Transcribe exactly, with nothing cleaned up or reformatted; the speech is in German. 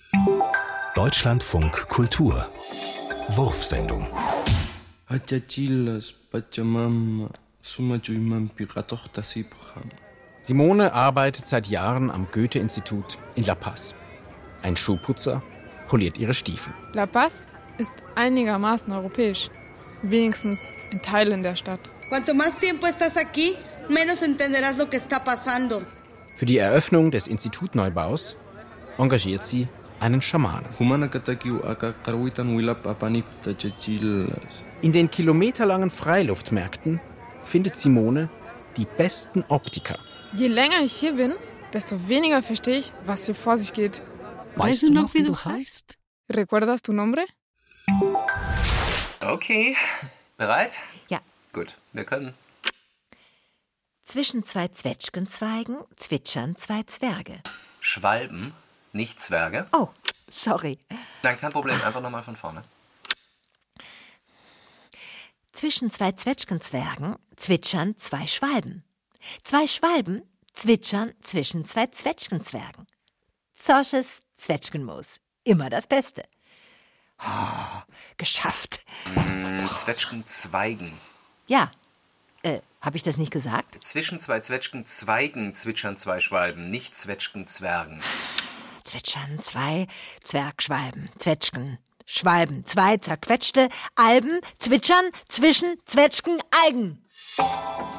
Deutschlandfunk Kultur Wurfsendung. Simone arbeitet seit Jahren am Goethe-Institut in La Paz. Ein Schuhputzer poliert ihre Stiefel. La Paz ist einigermaßen europäisch. Wenigstens in Teilen der Stadt. Cuanto más tiempo estás aquí, menos entenderás lo que está pasando. Für die Eröffnung des Institutneubaus engagiert sie einen Schamanen. In den kilometerlangen Freiluftmärkten findet Simone die besten Optiker. Je länger ich hier bin, desto weniger verstehe ich, was hier vor sich geht. Weißt du noch, wie du heißt? ¿Recuerdas tu nombre? Okay, bereit? Ja. Gut, wir können. Zwischen zwei Zwetschgenzweigen zwitschern zwei Zwerge. Schwalben, nicht Zwerge. Oh, sorry. Nein, kein Problem, einfach nochmal von vorne. Zwischen zwei Zwetschgenzwergen zwitschern zwei Schwalben. Zwei Schwalben zwitschern zwischen zwei Zwetschgenzwergen. Zosches Zwetschgenmus, immer das Beste. Oh, geschafft. Mm, Zwetschgenzweigen. Ja, äh, habe ich das nicht gesagt? Zwischen zwei Zwetschgenzweigen zwitschern zwei Schwalben, nicht Zwetschgenzwergen. Zwitschern zwei Zwergschwalben, Zwetschgen, Schwalben, zwei zerquetschte Alben, zwitschern zwischen Zwetschgenalgen.